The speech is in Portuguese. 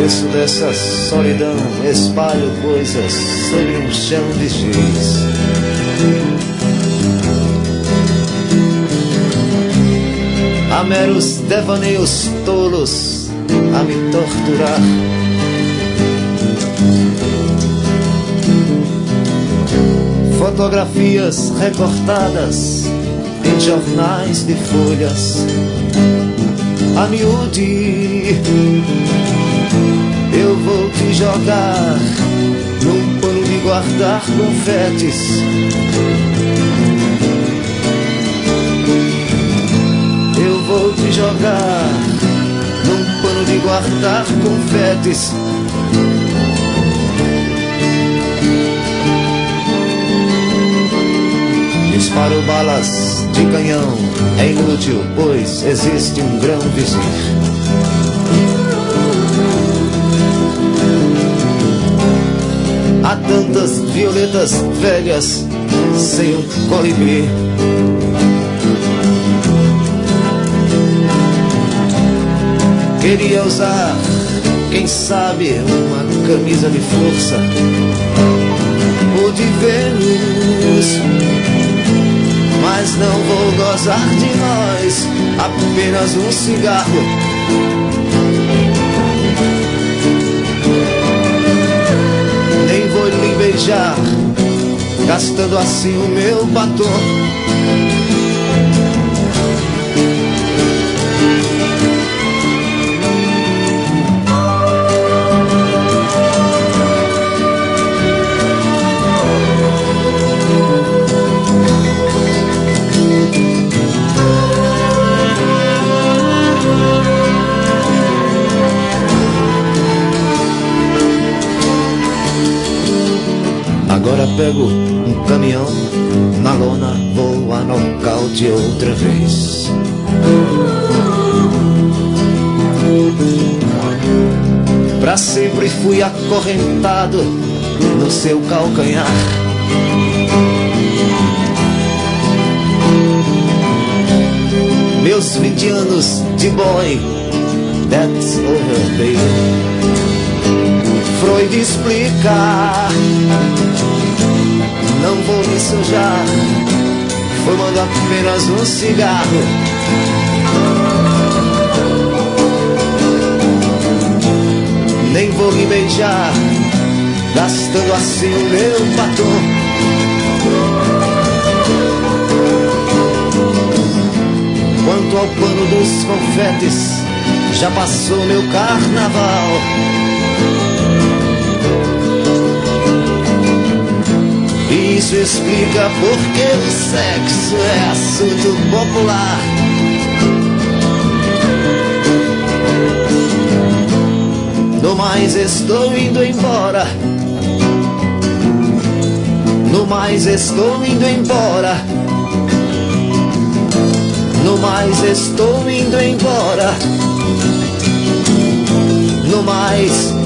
preço dessa solidão, espalho coisas sobre um chão de giz. Há meros devaneios tolos a me torturar. Fotografias recortadas em jornais de folhas. A miúde, eu vou te jogar num pano de guardar confetes. Eu vou te jogar num pano de guardar confetes. Disparo balas de canhão, é inútil, pois existe um grão vizir. Há tantas violetas velhas sem um colibri. Queria usar, quem sabe, uma camisa de força ou de Vênus, mas não vou gozar de nós, apenas um cigarro. Nem vou lhe beijar, gastando assim o meu batom. Agora pego um caminhão, na lona vou a nocaute outra vez. Pra sempre fui acorrentado no seu calcanhar. Meus 20 anos de boy, that's over, baby. Freud explica, não vou me sujar, fumando apenas um cigarro. Nem vou me beijar, gastando assim o meu batom. Quanto ao pano dos confetes, já passou meu carnaval. E isso explica porque o sexo é assunto popular. No mais estou indo embora. No mais estou indo embora. No mais estou indo embora. No mais